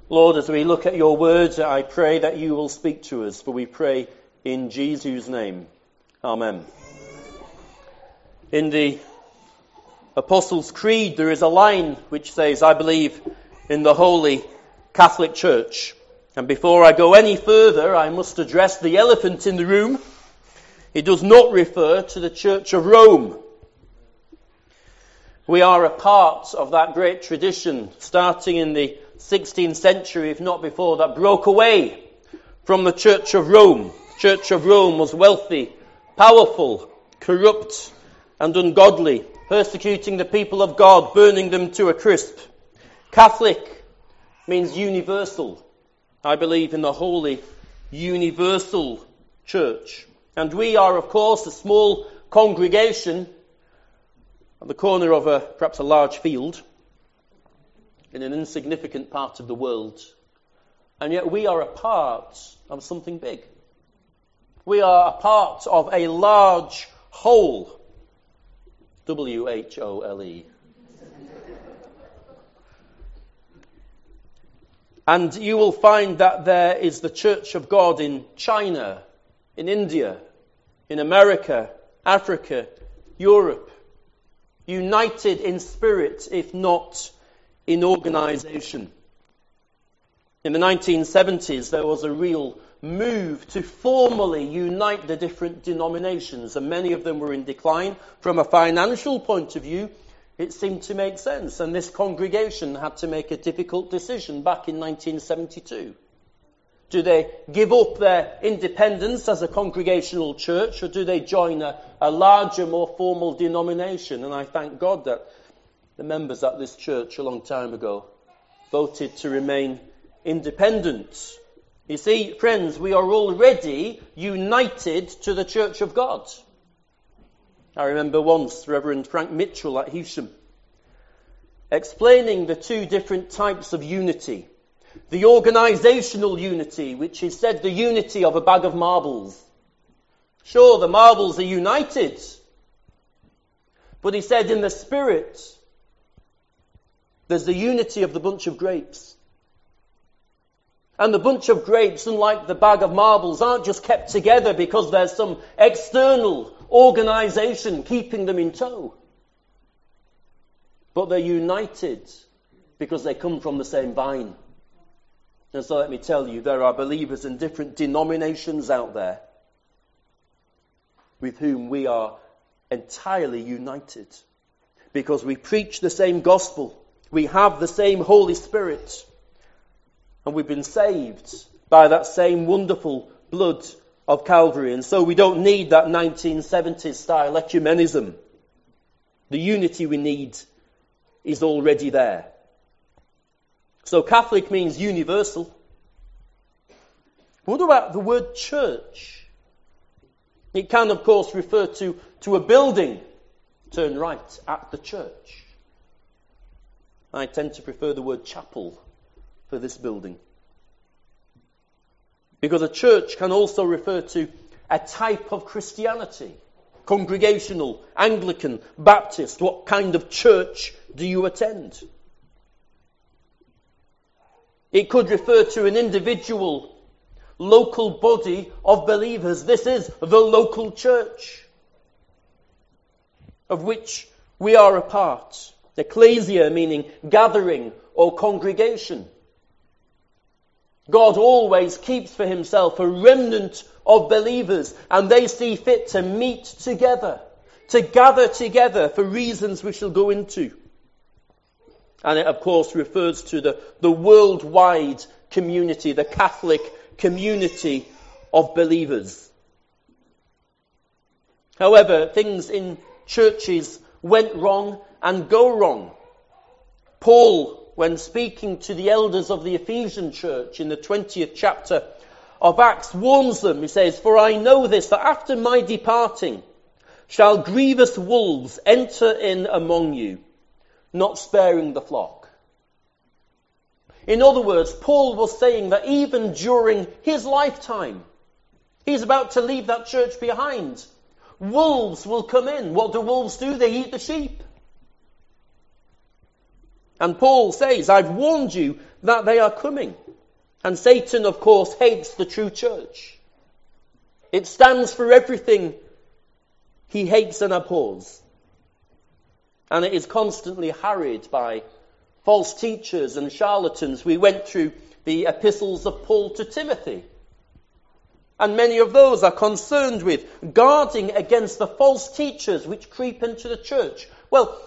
Lord, as we look at your words, I pray that you will speak to us, for we pray in Jesus' name. Amen. In the Apostles' Creed, there is a line which says, I believe in the Holy Catholic Church. And before I go any further, I must address the elephant in the room. It does not refer to the Church of Rome. We are a part of that great tradition, starting in the 16th century, if not before, that broke away from the Church of Rome. The Church of Rome was wealthy, powerful, corrupt, and ungodly, persecuting the people of God, burning them to a crisp. Catholic means universal. I believe in the Holy Universal Church. And we are, of course, a small congregation at the corner of perhaps a large field in an insignificant part of the world. And yet we are a part of something big. We are a part of a large whole. W-H-O-L-E. And you will find that there is the Church of God in China, in India, in America, Africa, Europe, united in spirit, if not in organization. In the 1970s, there was a real move to formally unite the different denominations, and many of them were in decline. From a financial point of view, it seemed to make sense, and this congregation had to make a difficult decision back in 1972. Do they give up their independence as a congregational church, or do they join a larger, more formal denomination? And I thank God that the members at this church a long time ago voted to remain independent. You see, friends, we are already united to the Church of God. I remember once Reverend Frank Mitchell at Hewsham explaining the two different types of unity. The organisational unity, which is said the unity of a bag of marbles. Sure, the marbles are united. But he said in the spirit, there's the unity of the bunch of grapes. And the bunch of grapes, unlike the bag of marbles, aren't just kept together because there's some external organisation keeping them in tow. But they're united because they come from the same vine. And so let me tell you, there are believers in different denominations out there with whom we are entirely united because we preach the same gospel, we have the same Holy Spirit, and we've been saved by that same wonderful blood of Calvary. And so we don't need that 1970s style ecumenism. The unity we need is already there. So Catholic means universal. What about the word church? It can, of course, refer to a building. Turn right at the church. I tend to prefer the word chapel for this building. Because a church can also refer to a type of Christianity. Congregational, Anglican, Baptist. What kind of church do you attend? It could refer to an individual, local body of believers. This is the local church of which we are a part. Ecclesia meaning gathering or congregation. God always keeps for himself a remnant of believers, and they see fit to meet together, to gather together for reasons we shall go into. And it, of course, refers to the worldwide community, the Catholic community of believers. However, things in churches went wrong and go wrong. Paul, when speaking to the elders of the Ephesian church in the 20th chapter of Acts, warns them. He says, "For I know this, that after my departing shall grievous wolves enter in among you, not sparing the flock." In other words, Paul was saying that even during his lifetime, he's about to leave that church behind. Wolves will come in. What do wolves do? They eat the sheep. And Paul says, I've warned you that they are coming. And Satan, of course, hates the true church. It stands for everything he hates and abhors. And it is constantly harried by false teachers and charlatans. We went through the epistles of Paul to Timothy. And many of those are concerned with guarding against the false teachers which creep into the church. Well,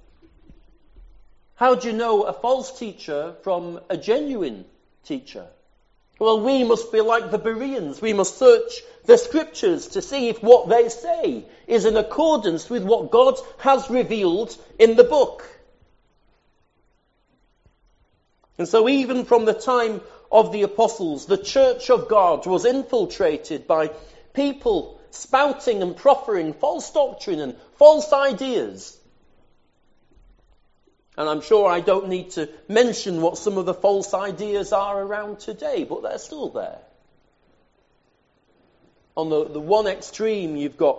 how do you know a false teacher from a genuine teacher? Well, we must be like the Bereans. We must search the scriptures to see if what they say is in accordance with what God has revealed in the book. And so even from the time of the apostles, the church of God was infiltrated by people spouting and proffering false doctrine and false ideas. And I'm sure I don't need to mention what some of the false ideas are around today, but they're still there. On the one extreme, you've got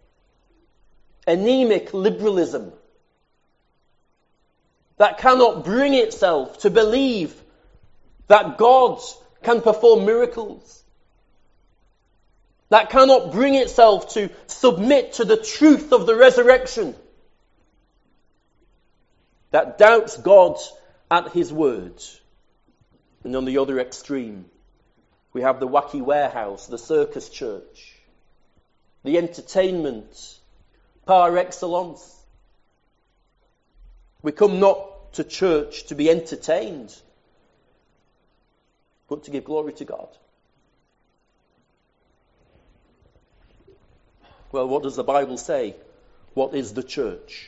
anemic liberalism that cannot bring itself to believe that God can perform miracles, that cannot bring itself to submit to the truth of the resurrection, that doubts God at his word. And on the other extreme, we have the wacky warehouse, the circus church, the entertainment par excellence. We come not to church to be entertained, but to give glory to God. Well, what does the Bible say? What is the church?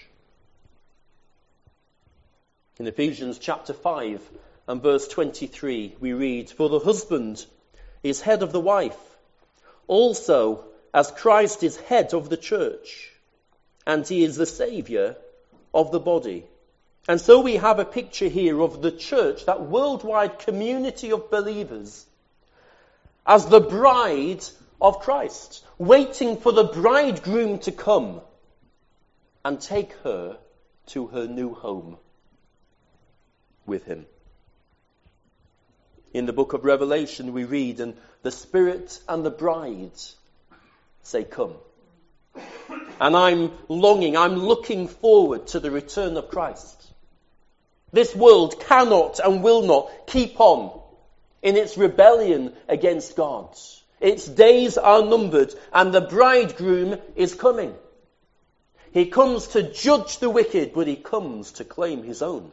In Ephesians chapter 5 and verse 23, we read, "For the husband is head of the wife, also as Christ is head of the church, and he is the Saviour of the body." And so we have a picture here of the church, that worldwide community of believers, as the bride of Christ, waiting for the bridegroom to come and take her to her new home with him. In the book of Revelation we read, "And the Spirit and the bride say, 'Come.'" And I'm looking forward to the return of Christ. This world cannot and will not keep on in its rebellion against God. Its days are numbered, and the bridegroom is coming. He comes to judge the wicked, but he comes to claim his own.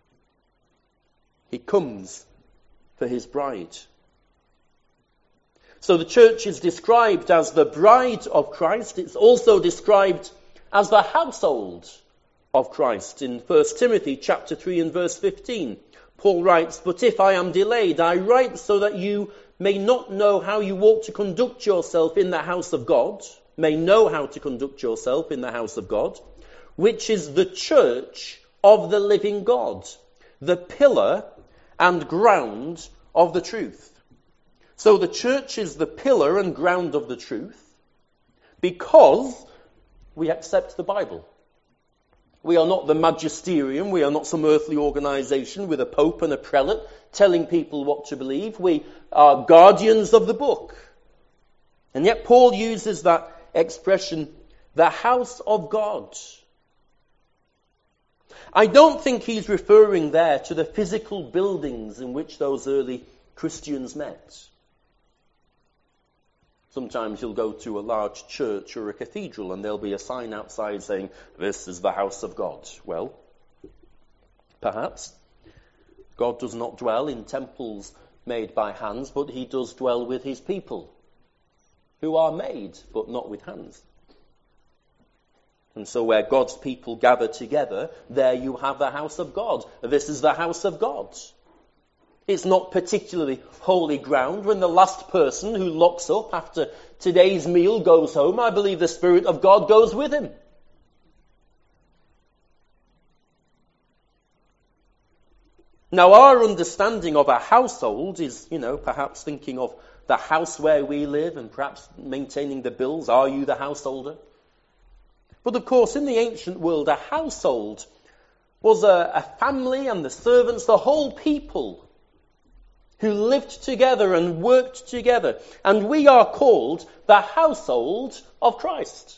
He comes for his bride. So the church is described as the bride of Christ. It's also described as the household of Christ. In 1 Timothy chapter 3 and verse 15, Paul writes, "But if I am delayed, I write so that you may not know how you ought to conduct yourself in the house of God, may know how to conduct yourself in the house of God, which is the church of the living God, the pillar and ground of the truth." So the church is the pillar and ground of the truth because we accept the Bible. We are not the magisterium. We are not some earthly organization with a pope and a prelate telling people what to believe. We are guardians of the book. And yet Paul uses that expression, the house of God. I don't think he's referring there to the physical buildings in which those early Christians met. Sometimes you'll go to a large church or a cathedral and there'll be a sign outside saying, "This is the house of God." Well, perhaps God does not dwell in temples made by hands, but he does dwell with his people, who are made, but not with hands. And so where God's people gather together, there you have the house of God. This is the house of God. It's not particularly holy ground. When the last person who locks up after today's meal goes home, I believe the Spirit of God goes with him. Now, our understanding of a household is, perhaps thinking of the house where we live and perhaps maintaining the bills. Are you the householder? But of course, in the ancient world, a household was a family, and the servants, the whole people who lived together and worked together. And we are called the household of Christ.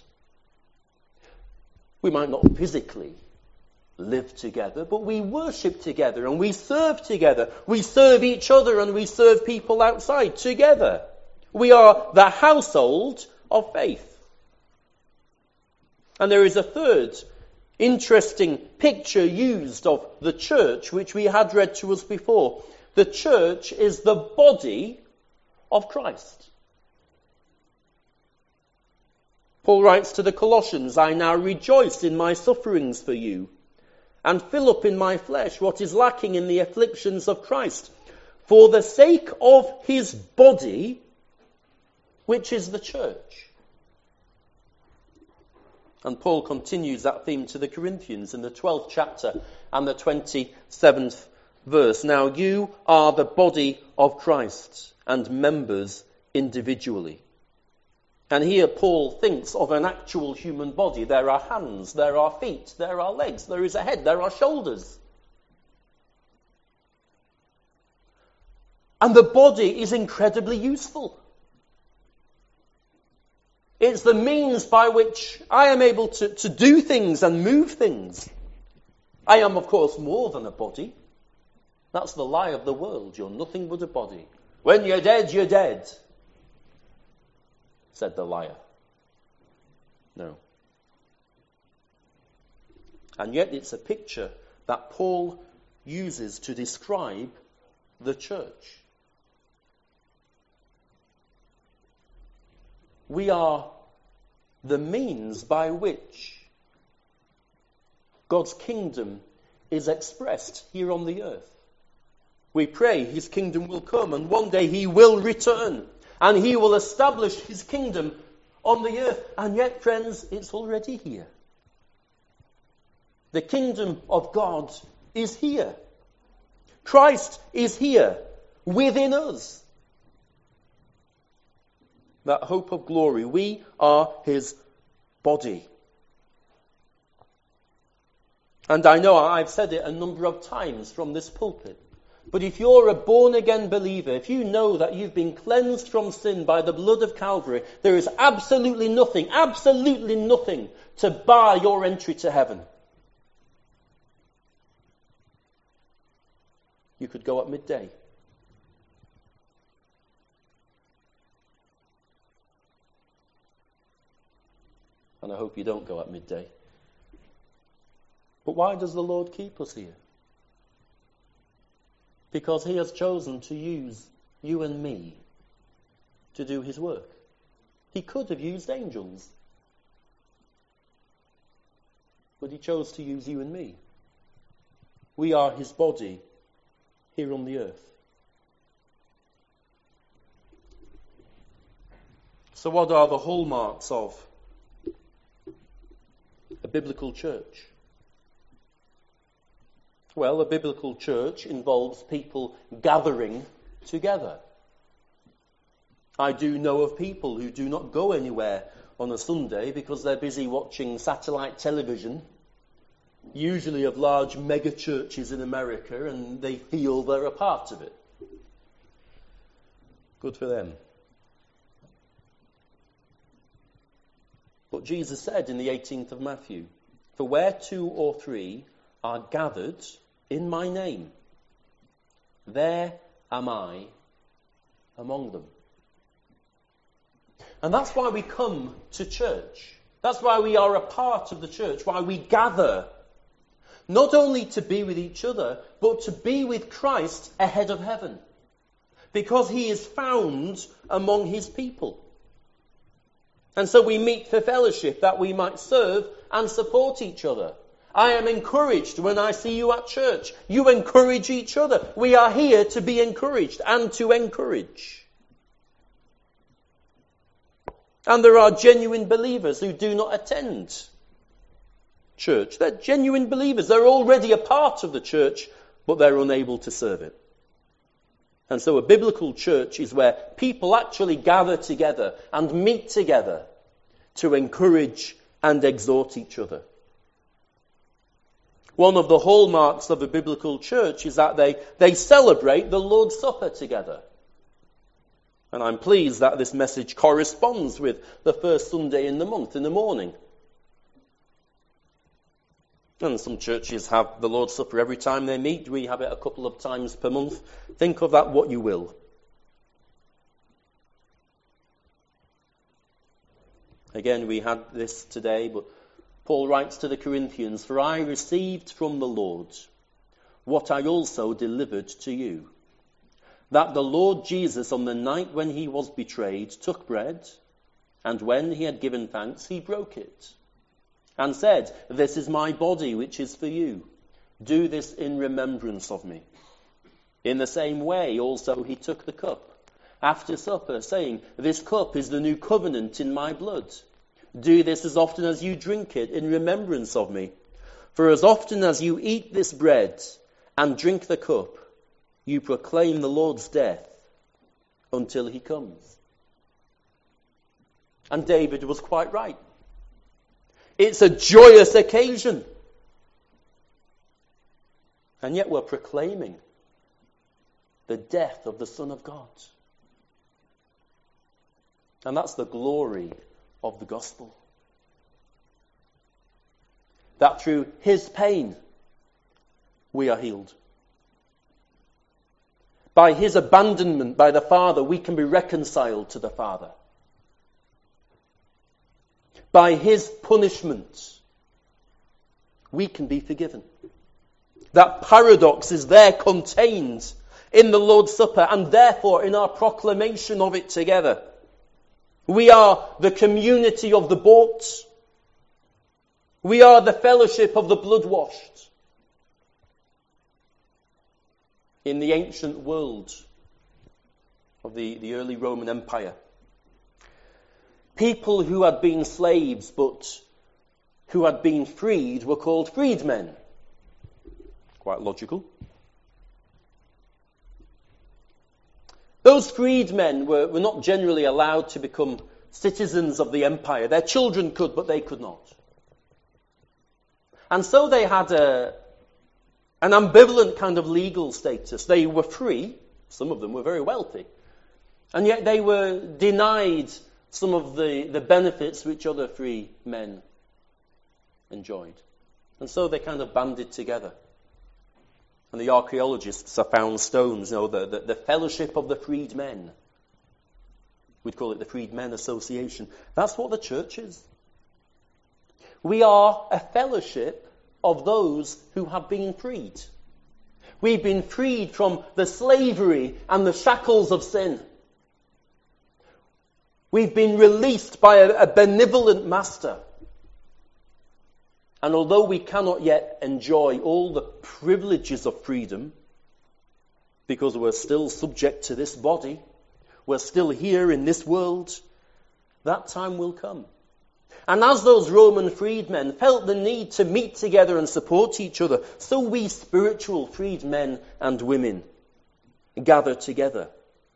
We might not physically live together, but we worship together and we serve together. We serve each other and we serve people outside together. We are the household of faith. And there is a third interesting picture used of the church, which we had read to us before. The church is the body of Christ. Paul writes to the Colossians, I now rejoice in my sufferings for you, and fill up in my flesh what is lacking in the afflictions of Christ, for the sake of his body, which is the church. And Paul continues that theme to the Corinthians in the 12th chapter and the 27th verse. Now you are the body of Christ and members individually. And here Paul thinks of an actual human body. There are hands, there are feet, there are legs, there is a head, there are shoulders. And the body is incredibly useful. It's the means by which I am able to do things and move things. I am, of course, more than a body. That's the lie of the world. You're nothing but a body. When you're dead, you're dead, said the liar. No. And yet it's a picture that Paul uses to describe the church. We are the means by which God's kingdom is expressed here on the earth. We pray his kingdom will come, and one day he will return, and he will establish his kingdom on the earth. And yet, friends, it's already here. The kingdom of God is here. Christ is here within us. That hope of glory. We are his body. And I know I've said it a number of times from this pulpit, but if you're a born-again believer, if you know that you've been cleansed from sin by the blood of Calvary, there is absolutely nothing to bar your entry to heaven. You could go at midday. And I hope you don't go at midday. But why does the Lord keep us here? Because he has chosen to use you and me to do his work. He could have used angels, but he chose to use you and me. We are his body here on the earth. So what are the hallmarks of a biblical church? Well, a biblical church involves people gathering together. I do know of people who do not go anywhere on a Sunday because they're busy watching satellite television, usually of large mega churches in America, and they feel they're a part of it. Good for them. But Jesus said in the 18th of Matthew, "For where 2 or 3 are gathered in my name, there am I among them." And that's why we come to church. That's why we are a part of the church, why we gather. Not only to be with each other, but to be with Christ ahead of heaven. Because he is found among his people. And so we meet for fellowship, that we might serve and support each other. I am encouraged when I see you at church. You encourage each other. We are here to be encouraged and to encourage. And there are genuine believers who do not attend church. They're genuine believers. They're already a part of the church, but they're unable to serve it. And so a biblical church is where people actually gather together and meet together to encourage and exhort each other. One of the hallmarks of a biblical church is that they celebrate the Lord's Supper together. And I'm pleased that this message corresponds with the first Sunday in the month, in the morning. And some churches have the Lord's Supper every time they meet. We have it a couple of times per month. Think of that what you will. Again, we had this today, but Paul writes to the Corinthians, "For I received from the Lord what I also delivered to you, that the Lord Jesus, on the night when he was betrayed, took bread, and when he had given thanks, he broke it, and said, 'This is my body, which is for you. Do this in remembrance of me.' In the same way also he took the cup after supper, saying, 'This cup is the new covenant in my blood. Do this as often as you drink it in remembrance of me. For as often as you eat this bread and drink the cup, you proclaim the Lord's death until he comes.'" And David was quite right. It's a joyous occasion. And yet we're proclaiming the death of the Son of God. And that's the glory of the gospel. That through his pain, we are healed. By his abandonment by the Father, we can be reconciled to the Father. By his punishment, we can be forgiven. That paradox is there contained in the Lord's Supper, and therefore in our proclamation of it together. We are the community of the bought. We are the fellowship of the blood-washed. In the ancient world of the early Roman Empire, people who had been slaves but who had been freed were called freedmen. Quite logical. Those freedmen were not generally allowed to become citizens of the empire. Their children could, but they could not. And so they had an ambivalent kind of legal status. They were free. Some of them were very wealthy. And yet they were denied some of the benefits which other free men enjoyed. And so they kind of banded together. And the archaeologists have found stones, the fellowship of the freedmen. We'd call it the Freedmen Association. That's what the church is. We are a fellowship of those who have been freed. We've been freed from the slavery and the shackles of sin. We've been released by a benevolent master. And although we cannot yet enjoy all the privileges of freedom, because we're still subject to this body, we're still here in this world, that time will come. And as those Roman freedmen felt the need to meet together and support each other, so we spiritual freedmen and women gather together.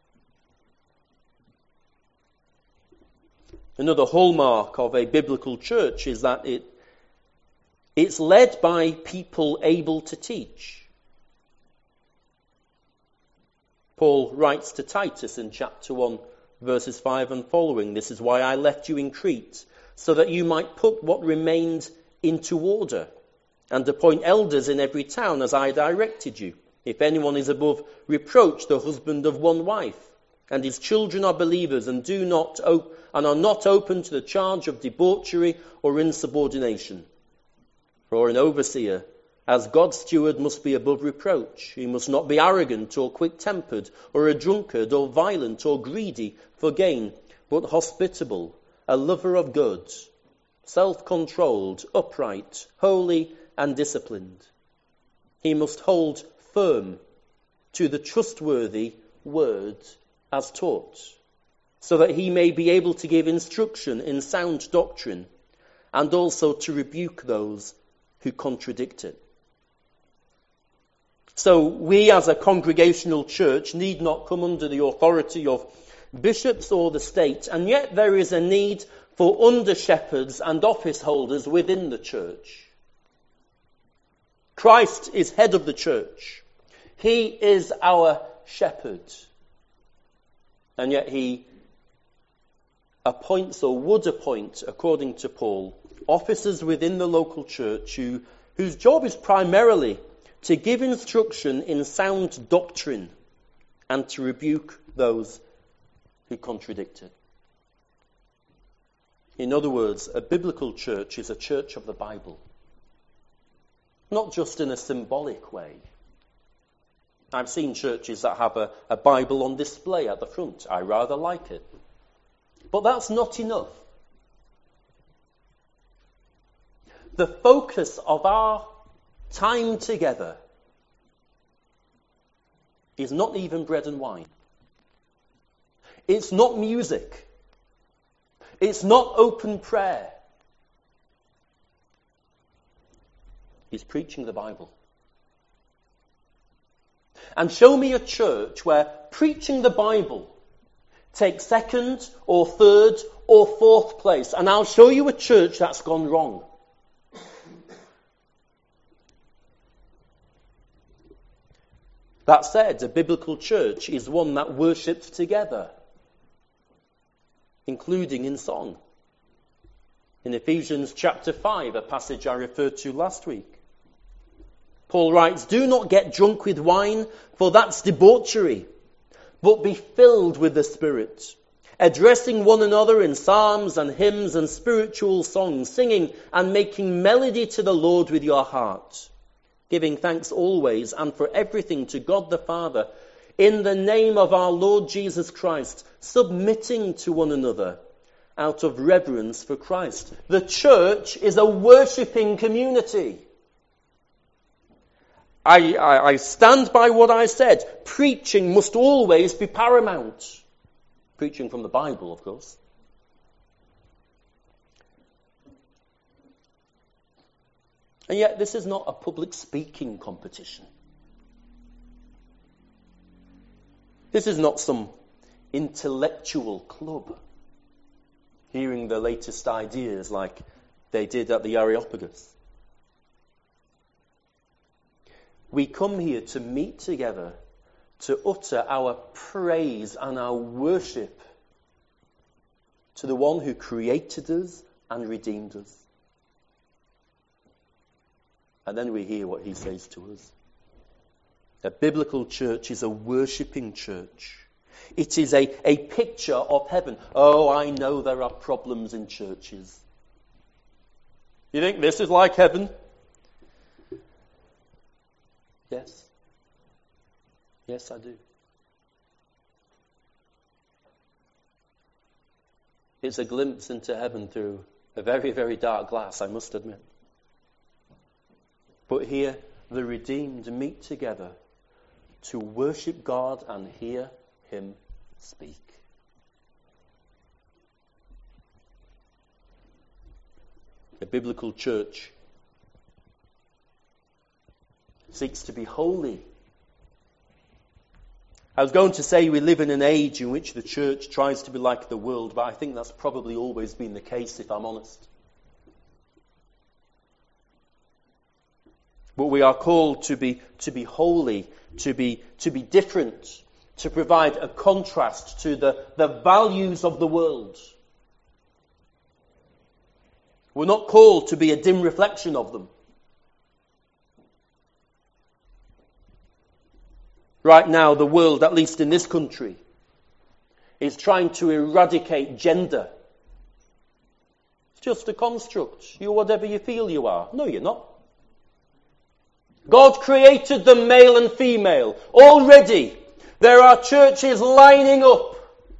Another hallmark of a biblical church is that it's led by people able to teach. Paul writes to Titus in chapter 1, verses 5 and following, "This is why I left you in Crete, so that you might put what remained into order, and appoint elders in every town as I directed you. If anyone is above reproach, the husband of one wife, and his children are believers and are not open to the charge of debauchery or insubordination. For an overseer, as God's steward, must be above reproach. He must not be arrogant or quick-tempered or a drunkard or violent or greedy for gain, but hospitable, a lover of good, self-controlled, upright, holy and disciplined. He must hold firm to the trustworthy word as taught, so that he may be able to give instruction in sound doctrine, and also to rebuke those who contradict it." So we as a congregational church need not come under the authority of bishops or the state, and yet there is a need for under-shepherds and office holders within the church. Christ is head of the church. He is our shepherd. And yet he appoints, or would appoint, according to Paul, officers within the local church whose job is primarily to give instruction in sound doctrine and to rebuke those who contradict it. In other words, a biblical church is a church of the Bible. Not just in a symbolic way. I've seen churches that have a Bible on display at the front. I rather like it. But that's not enough. The focus of our time together is not even bread and wine. It's not music. It's not open prayer. It's preaching the Bible. And show me a church where preaching the Bible takes second or third or fourth place. And I'll show you a church that's gone wrong. That said, a biblical church is one that worships together, including in song. In Ephesians chapter 5, a passage I referred to last week, Paul writes, "Do not get drunk with wine, for that's debauchery, but be filled with the Spirit, addressing one another in psalms and hymns and spiritual songs, singing and making melody to the Lord with your heart, giving thanks always and for everything to God the Father, in the name of our Lord Jesus Christ, submitting to one another out of reverence for Christ." The church is a worshipping community. I stand by what I said. Preaching must always be paramount. Preaching from the Bible, of course. And yet this is not a public speaking competition. This is not some intellectual club, hearing the latest ideas like they did at the Areopagus. We come here to meet together, to utter our praise and our worship to the one who created us and redeemed us. And then we hear what he says to us. A biblical church is a worshipping church. It is a picture of heaven. Oh, I know there are problems in churches. You think this is like heaven? Yes. Yes, I do. It's a glimpse into heaven through a very, very dark glass, I must admit. But here, the redeemed meet together to worship God and hear him speak. The biblical church seeks to be holy. I was going to say we live in an age in which the church tries to be like the world, but I think that's probably always been the case, if I'm honest. But we are called to be holy, to be different, to provide a contrast to the values of the world. We're not called to be a dim reflection of them. Right now, the world, at least in this country, is trying to eradicate gender. It's just a construct. You're whatever you feel you are. No, you're not. God created them male and female. Already, there are churches lining up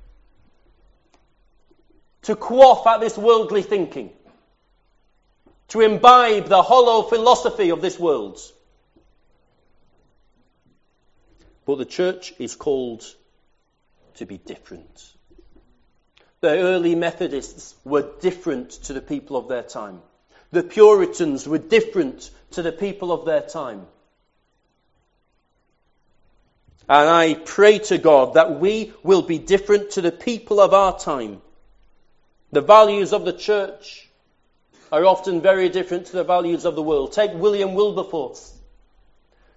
to quaff at this worldly thinking, to imbibe the hollow philosophy of this world. But the church is called to be different. The early Methodists were different to the people of their time. The Puritans were different to the people of their time. And I pray to God that we will be different to the people of our time. The values of the church are often very different to the values of the world. Take William Wilberforce.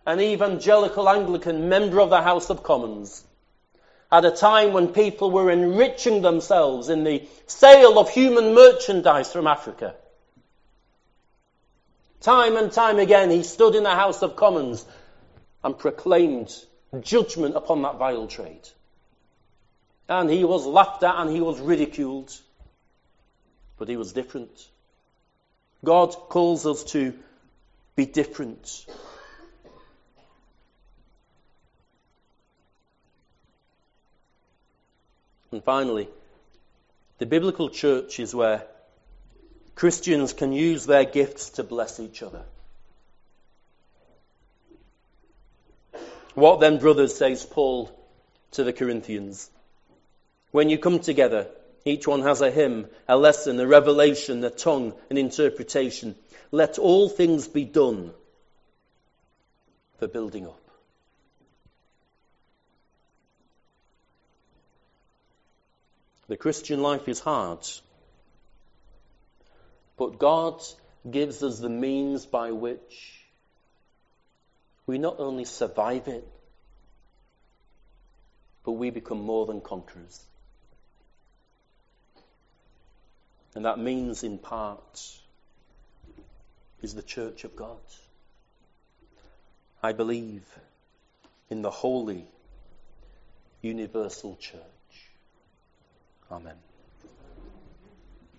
an evangelical Anglican member of the House of Commons, at a time when people were enriching themselves in the sale of human merchandise from Africa. Time and time again he stood in the House of Commons and proclaimed judgment upon that vile trade. And he was laughed at and he was ridiculed. But he was different. God calls us to be different. And finally, the biblical church is where Christians can use their gifts to bless each other. What then, brothers, says Paul to the Corinthians? When you come together, each one has a hymn, a lesson, a revelation, a tongue, an interpretation. Let all things be done for building up. The Christian life is hard, but God gives us the means by which we not only survive it, but we become more than conquerors. And that means, in part, is the church of God. I believe in the holy, universal church. Amen.